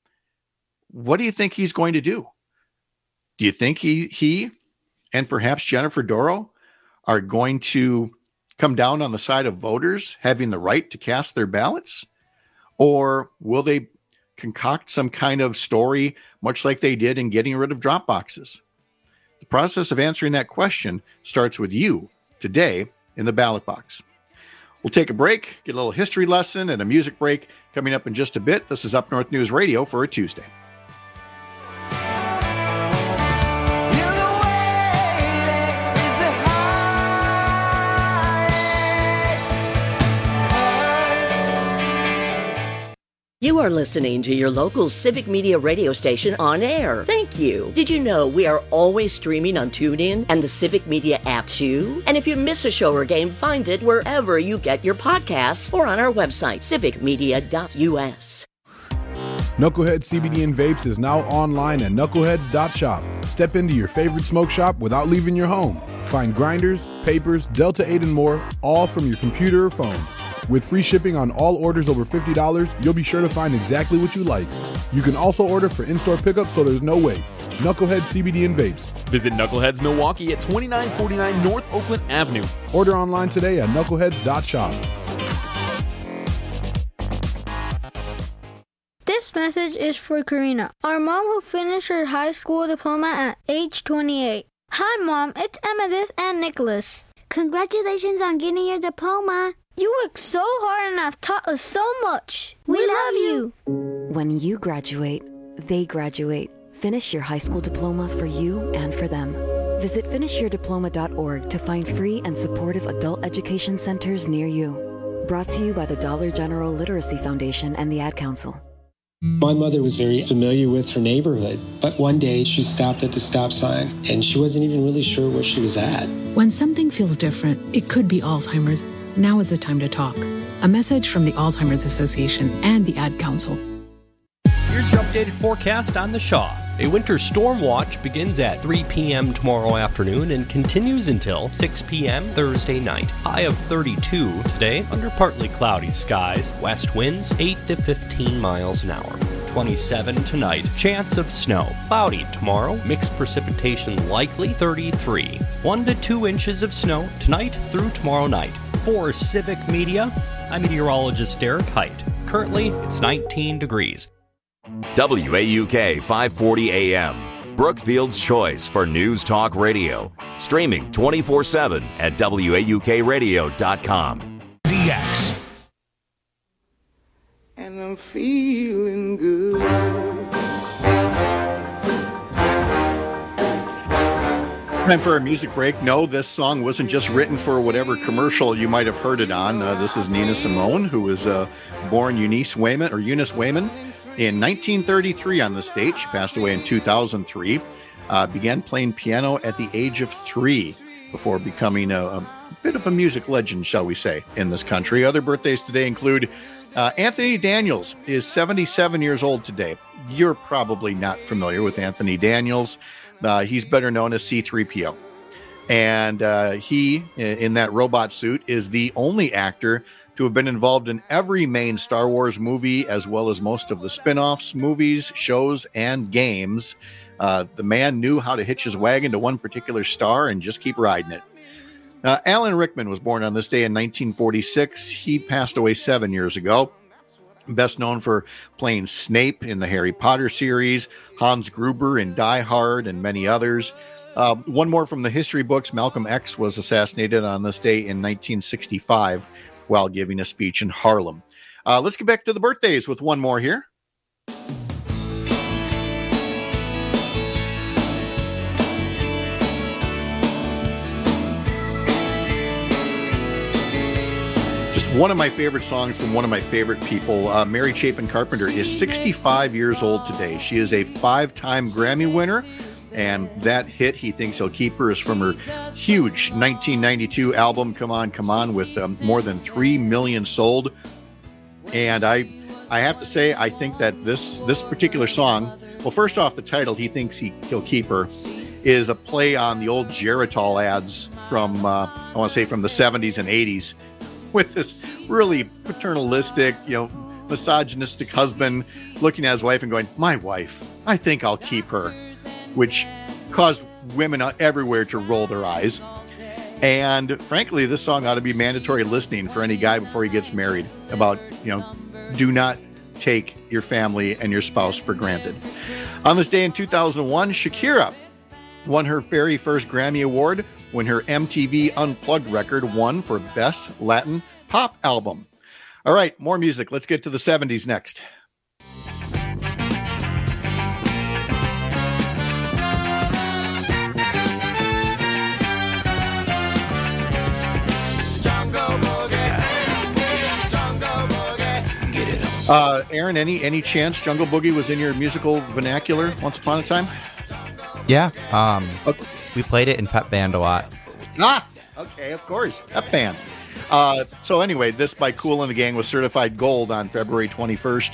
what do you think he's going to do? Do you think he and perhaps Jennifer Dorow are going to come down on the side of voters having the right to cast their ballots? Or will they concoct some kind of story, much like they did in getting rid of drop boxes? The process of answering that question starts with you today in the ballot box. We'll take a break, get a little history lesson and a music break coming up in just a bit. This is Up North News Radio for a Tuesday. You are listening to your local Civic Media radio station on air. Thank you. Did you know we are always streaming on TuneIn and the Civic Media app too? And if you miss a show or game, find it wherever you get your podcasts or on our website, civicmedia.us. Knucklehead CBD and Vapes is now online at knuckleheads.shop. Step into your favorite smoke shop without leaving your home. Find grinders, papers, Delta 8 and more, all from your computer or phone. With free shipping on all orders over $50, you'll be sure to find exactly what you like. You can also order for in-store pickup, so there's no wait. Knucklehead CBD and Vapes. Visit Knuckleheads Milwaukee at 2949 North Oakland Avenue. Order online today at knuckleheads.shop. This This message is for Karina, our mom who finished her high school diploma at age 28. Hi, Mom. It's Emmettith and Nicholas. Congratulations on getting your diploma. You worked so hard and have taught us so much. We love you. When you graduate, they graduate. Finish your high school diploma for you and for them. Visit finishyourdiploma.org to find free and supportive adult education centers near you. Brought to you by the Dollar General Literacy Foundation and the Ad Council. My mother was very familiar with her neighborhood, but one day she stopped at the stop sign and she wasn't even really sure where she was at. When something feels different, it could be Alzheimer's. Now is the time to talk. A message from the Alzheimer's Association and the Ad Council. Here's your updated forecast on the Shaw. A winter storm watch begins at 3 p.m. tomorrow afternoon and continues until 6 p.m. Thursday night. High of 32 today under partly cloudy skies. West winds 8 to 15 miles an hour. 27 tonight. Chance of snow. Cloudy tomorrow. Mixed precipitation likely. 33. 1 to 2 inches of snow tonight through tomorrow night. For Civic Media, I'm meteorologist Derek Height. Currently, it's 19 degrees. WAUK 540 AM, Brookfield's choice for news talk radio. Streaming 24/7 at WAUKradio.com. DX. And I'm feeling good. Time for a music break. No, this song wasn't just written for whatever commercial you might have heard it on. This is Nina Simone, who was born Eunice Wayman in 1933 on this date. She passed away in 2003. Began playing piano at the age of 3 before becoming a bit of a music legend, shall we say, in this country. Other birthdays today include Anthony Daniels is 77 years old today. You're probably not familiar with Anthony Daniels. He's better known as C-3PO. And he, in that robot suit, is the only actor to have been involved in every main Star Wars movie, as well as most of the spin-offs, movies, shows, and games. The man knew how to hitch his wagon to one particular star and just keep riding it. Alan Rickman was born on this day in 1946. He passed away 7 years ago. Best known for playing Snape in the Harry Potter series, Hans Gruber in Die Hard, and many others. One more from the history books. Malcolm X was assassinated on this day in 1965 while giving a speech in Harlem. Let's get back to the birthdays with one more here. One of my favorite songs from one of my favorite people, Mary Chapin Carpenter, is 65 years old today. She is a 5-time Grammy winner, and that hit, He Thinks He'll Keep Her, is from her huge 1992 album, Come On, Come On, with more than 3 million sold. And I have to say, I think that this particular song, well, first off, the title, He Thinks He'll Keep Her, is a play on the old Geritol ads from, I want to say, from the 70s and 80s. With this really paternalistic, misogynistic husband looking at his wife and going, "My wife, I think I'll keep her," which caused women everywhere to roll their eyes. And frankly, this song ought to be mandatory listening for any guy before he gets married about, do not take your family and your spouse for granted. On this day in 2001, Shakira won her very first Grammy Award when her MTV Unplugged record won for Best Latin Pop Album. All right, more music. Let's get to the 70s next. Aaron, any chance Jungle Boogie was in your musical vernacular once upon a time? Yeah. We played it in Pep Band a lot. Okay, of course. Pep Band. So anyway, this by Kool and the Gang was certified gold on February 21st,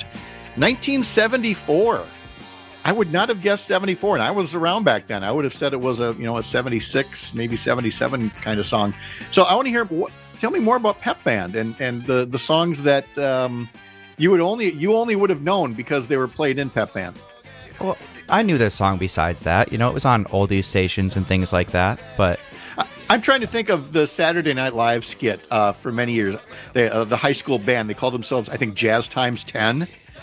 1974. I would not have guessed 74, and I was around back then. I would have said it was a 76, maybe 77 kind of song. So I want to hear, tell me more about Pep Band and the songs that you only would have known because they were played in Pep Band. Well, I knew this song besides that. It was on oldies stations and things like that, but I'm trying to think of the Saturday Night Live skit for many years. The high school band, they called themselves, I think, Jazz Times 10.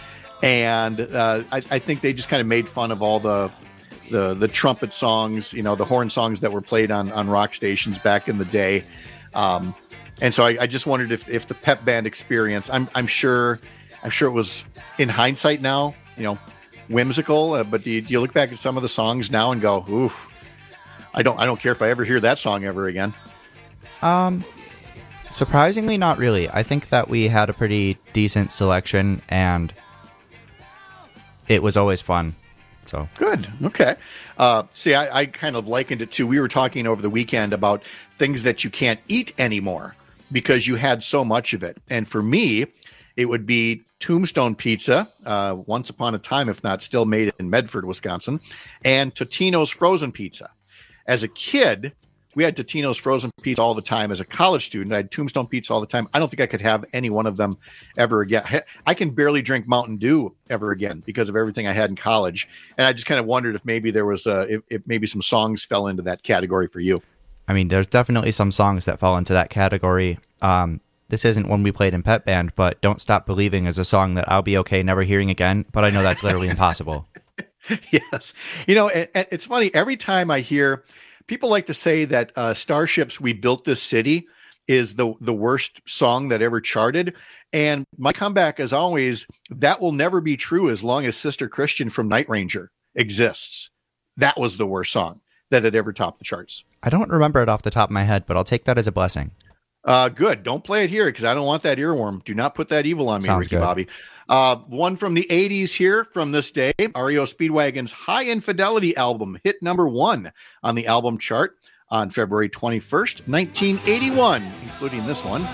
And I think they just kind of made fun of all the trumpet songs, the horn songs that were played on rock stations back in the day. And so I just wondered if the pep band experience, I'm sure it was, in hindsight now, whimsical, but do you look back at some of the songs now and go, oof, I don't care if I ever hear that song ever again? Surprisingly, not really. I think that we had a pretty decent selection, and it was always fun. So good. Okay. See, I kind of likened it to, we were talking over the weekend about things that you can't eat anymore because you had so much of it. And for me, it would be Tombstone Pizza, once upon a time, if not still made in Medford, Wisconsin, and Totino's Frozen Pizza. As a kid, we had Totino's Frozen Pizza all the time. As a college student, I had Tombstone Pizza all the time. I don't think I could have any one of them ever again. I can barely drink Mountain Dew ever again because of everything I had in college. And I just kind of wondered if maybe there was if maybe some songs fell into that category for you. I mean, there's definitely some songs that fall into that category. This isn't one we played in Pep Band, but Don't Stop Believing is a song that I'll be okay never hearing again. But I know that's literally impossible. Yes. It's funny. Every time I hear, people like to say that Starship's We Built This City is the worst song that ever charted. And my comeback is always, that will never be true as long as Sister Christian from Night Ranger exists. That was the worst song that had ever topped the charts. I don't remember it off the top of my head, but I'll take that as a blessing. Good. Don't play it here because I don't want that earworm. Do not put that evil on me, Sounds Ricky good. Bobby. One from the 80s here from this day, REO Speedwagon's High Infidelity album hit number 1 on the album chart on February 21st, 1981, including this one.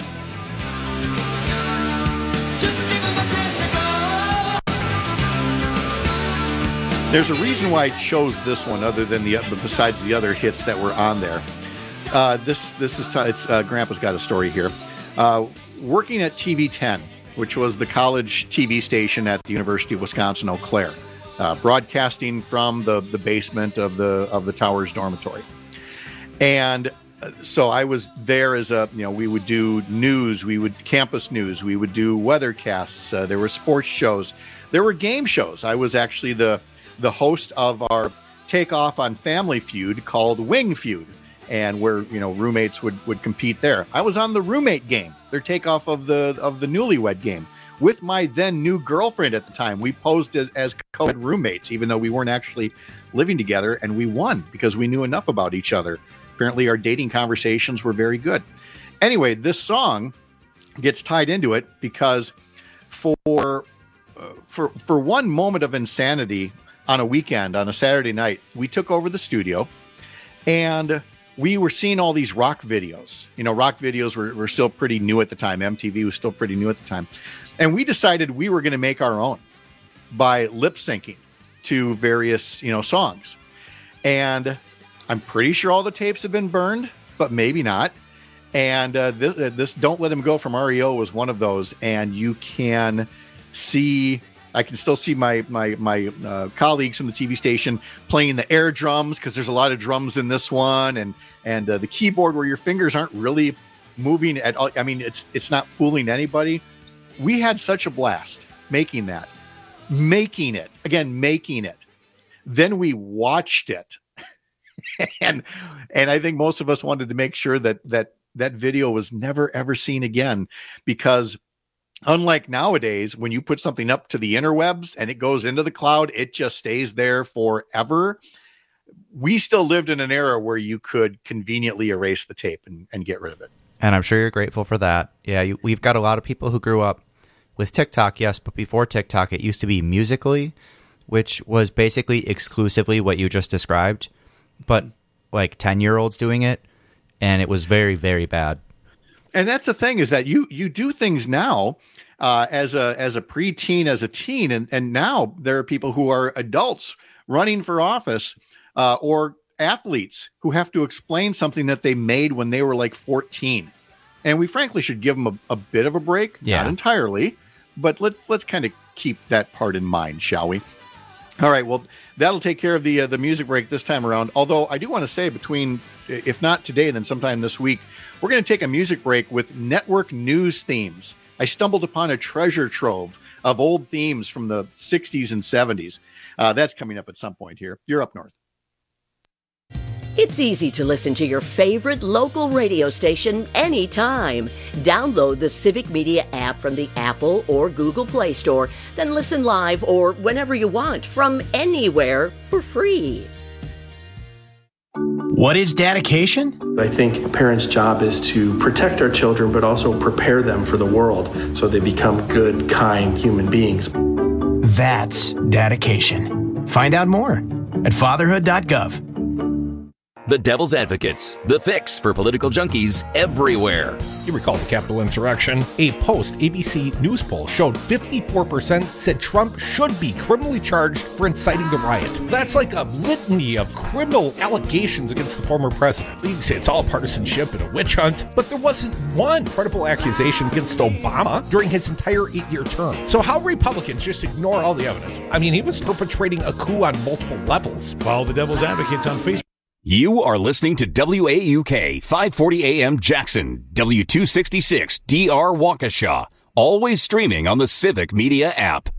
There's a reason why I chose this one other than besides the other hits that were on there. This is Grandpa's got a story here. Working at TV 10, which was the college TV station at the University of Wisconsin, Eau Claire, broadcasting from the basement of the tower's dormitory. And so I was there as we would do news, campus news, we would do weathercasts, there were sports shows, there were game shows. I was actually the host of our takeoff on Family Feud called Wing Feud, and where roommates would compete there. I was on the Roommate game, their takeoff of the Newlywed game, with my then new girlfriend at the time. We posed as co-ed roommates, even though we weren't actually living together, and we won because we knew enough about each other. Apparently, our dating conversations were very good. Anyway, this song gets tied into it because for one moment of insanity on a weekend, on a Saturday night, we took over the studio, and we were seeing all these rock videos. Rock videos were still pretty new at the time. MTV was still pretty new at the time. And we decided we were going to make our own by lip syncing to various, songs. And I'm pretty sure all the tapes have been burned, but maybe not. And this Don't Let Him Go from REO was one of those. And you can see, I can still see my colleagues from the TV station playing the air drums, because there's a lot of drums in this one, and the keyboard where your fingers aren't really moving at all. I mean, it's not fooling anybody. We had such a blast making it. Then we watched it, and I think most of us wanted to make sure that video was never ever seen again, because unlike nowadays, when you put something up to the interwebs and it goes into the cloud, it just stays there forever. We still lived in an era where you could conveniently erase the tape and get rid of it. And I'm sure you're grateful for that. Yeah, we've got a lot of people who grew up with TikTok, yes, but before TikTok, it used to be Musical.ly, which was basically exclusively what you just described, but like 10-year-olds doing it, and it was very, very bad. And that's the thing, is that you do things now as a preteen, as a teen, and now there are people who are adults running for office or athletes who have to explain something that they made when they were like 14. And we frankly should give them a bit of a break, Yeah. Not entirely, but let's kind of keep that part in mind, shall we? All right, well, that'll take care of the music break this time around. Although I do want to say, between, if not today, then sometime this week, we're going to take a music break with network news themes I stumbled upon a treasure trove of old themes from the 60s and 70s. That's coming up at some point here. You're Up North. It's easy to listen to your favorite local radio station anytime. Download the Civic Media app from the Apple or Google Play Store, then listen live or whenever you want from anywhere for free. What is dedication? I think a parent's job is to protect our children, but also prepare them for the world so they become good, kind human beings. That's dedication. Find out more at fatherhood.gov. The Devil's Advocates, the fix for political junkies everywhere. You recall the Capitol insurrection? A post-ABC News poll showed 54% said Trump should be criminally charged for inciting the riot. That's like a litany of criminal allegations against the former president. You can say it's all partisanship and a witch hunt, but there wasn't one credible accusation against Obama during his entire 8-year term. So how Republicans just ignore all the evidence? I mean, he was perpetrating a coup on multiple levels. Follow the Devil's Advocates on Facebook. You are listening to WAUK 540 AM Jackson, W266 DR Waukesha, always streaming on the Civic Media app.